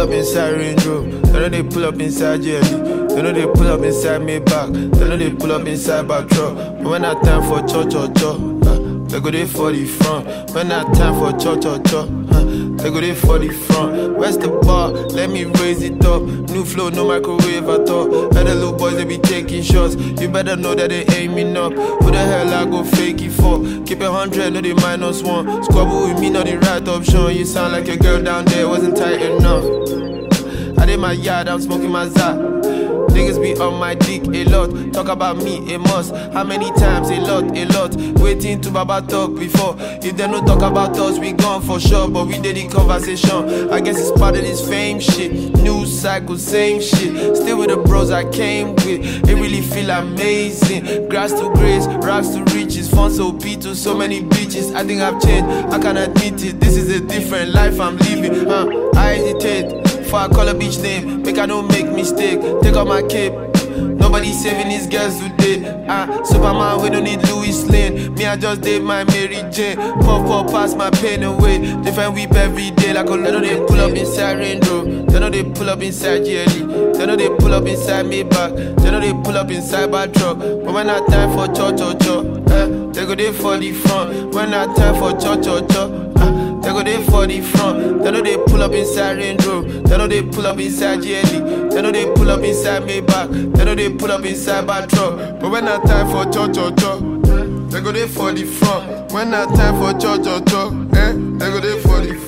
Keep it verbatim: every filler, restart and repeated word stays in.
up inside Range Rover. They know they pull up inside Jelly. They know they pull up inside Maybach. They know they pull up inside Batroc. But when I time for cho cho cho, uh, they go there for the front. When I time for cho cho cho, uh, they go there for the front. Where's the bar? Let me raise it up. New flow, no microwave at all. Other little boys, they be taking shots. You better know that they aiming up. Who the hell I go fake it for? Keep it one hundred, no they minus one. Squabble with me, not the right option. You sound like your girl down there wasn't tight enough. I did my yard, I'm smoking my za. Niggas be on my dick a lot. Talk about me, a must. How many times? A lot, a lot. Waiting to Baba talk before. If they no talk about us, we gone for sure. But we did the conversation. I guess it's part of this fame shit. News cycle, same shit. Still with the bros I came with. It really feel amazing. Grass to grace, rocks to riches. Fun so beat to so many bitches. I think I've changed, I can admit it. This is a different life I'm living. Huh? I hesitate. Before I call a bitch name, make I don't make mistake. Take off my cape. Nobody saving these girls today. Ah, Superman, we don't need Louis Lane. Me, I just did my Mary Jane. Pop, pop, pass my pain away. Different whip every day, like a little. They know they pull up inside Range Rover. They know they pull up inside G L E. They know they pull up inside Maybach. They know they pull up inside Batroc. But when I time for cho cho cho, eh, they go there for the front. When I time for cho cho cho, ah, they go there for the front. They know they pull up inside Range Rover. They know they pull up inside G L E. They know they pull up inside Maybach. They know they pull up inside Batroc. But when I time for cho cho cho, they go there for the front. When I time for cho cho cho, eh, they go there for the front.